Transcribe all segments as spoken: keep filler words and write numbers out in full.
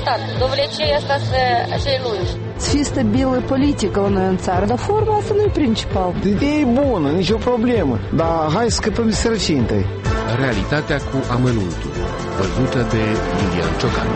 rezultat. Довлечение asta să lungi. Să fie stabilă politică la noi în țară, dar forma asta nu e principal. Ideea e bună, nicio problemă, dar hai să scăpăm de sărăcie întâi. Realitatea cu amănuntul, văzută de Lilian Ciocanu.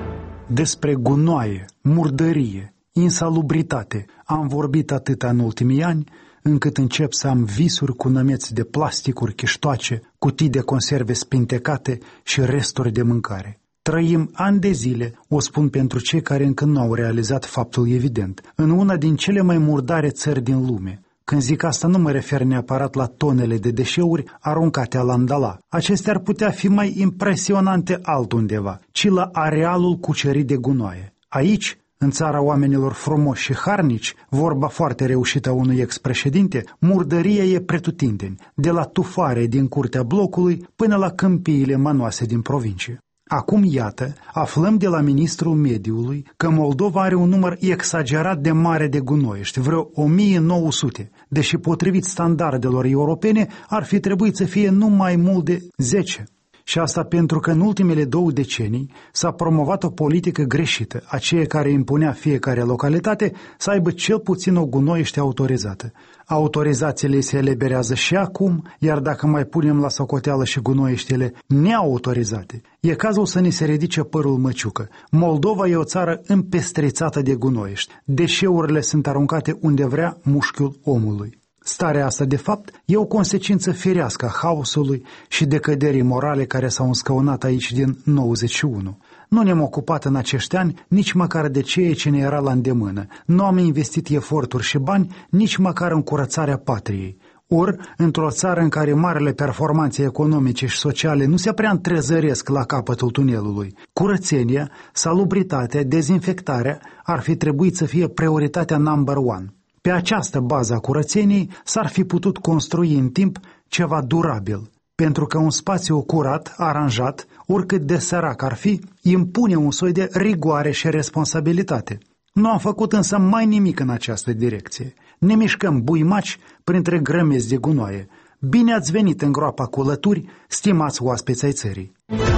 Despre gunoaie, murdărie, insalubritate am vorbit atâta în ultimii ani, încât încep să am visuri cu nămeți de plasticuri chiștoace, cutii de conserve spintecate și resturi de mâncare. Trăim ani de zile, o spun pentru cei care încă nu au realizat faptul evident, în una din cele mai murdare țări din lume. Când zic asta nu mă refer neapărat la tonele de deșeuri aruncate alandala. Acestea ar putea fi mai impresionante altundeva, ci la arealul cucerit de gunoaie. Aici, în țara oamenilor frumoși și harnici, vorba foarte reușită a unui ex-președinte, murdăria e pretutindeni, de la tufare din curtea blocului până la câmpiile manoase din provincie. Acum, iată, aflăm de la ministrul mediului că Moldova are un număr exagerat de mare de gunoiești, vreo o mie nouă sute, deși potrivit standardelor europene ar fi trebuit să fie nu mai mult de zece. Și asta pentru că în ultimele două decenii s-a promovat o politică greșită, aceea care impunea fiecare localitate să aibă cel puțin o gunoiește autorizată. Autorizațiile se eliberează și acum, iar dacă mai punem la socoteală și gunoieștile neautorizate, e cazul să ni se ridice părul măciucă. Moldova e o țară împestrițată de gunoiești. Deșeurile sunt aruncate unde vrea mușchiul omului. Starea asta, de fapt, e o consecință firească a haosului și decăderii morale care s-au înscăunat aici din nouăzeci și unu. Nu ne-am ocupat în acești ani nici măcar de ceea ce ne era la îndemână. Nu am investit eforturi și bani nici măcar în curățarea patriei. Ori, într-o țară în care marele performanțe economice și sociale nu se prea întrezăresc la capătul tunelului, curățenia, salubritatea, dezinfectarea ar fi trebuit să fie prioritatea number one. Pe această bază a curățeniei s-ar fi putut construi în timp ceva durabil, pentru că un spațiu curat, aranjat, oricât de sărac ar fi, impune un soi de rigoare și responsabilitate. Nu am făcut însă mai nimic în această direcție. Ne mișcăm buimaci printre grămezi de gunoaie. Bine ați venit în groapa cu lături, stimați oaspeți ai țării!